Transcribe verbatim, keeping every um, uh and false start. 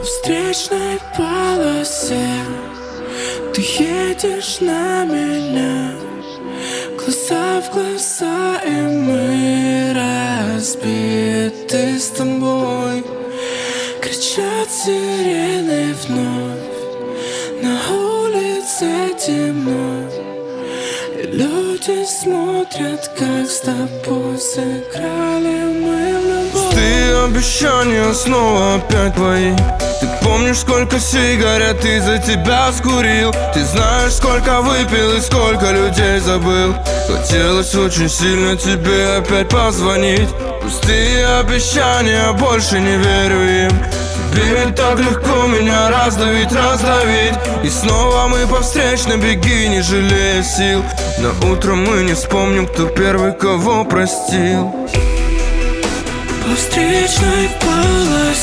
встречной полосе ты едешь на меня, глаза в глаза, и мы разбиты с тобой. Кричат сирены вновь, на улице темно, и люди смотрят, как с тобой сыграли мы в любовь. Пустые обещания снова опять твои. Ты помнишь, сколько сигарет из-за тебя скурил? Ты знаешь, сколько выпил и сколько людей забыл. Хотелось очень сильно тебе опять позвонить. Пустые обещания, больше не верю им. Тебе ведь так легко меня раздавить, раздавить. И снова мы по встречной, беги, не жалея сил. На утро мы не вспомним, кто первый кого простил. По встречной полосе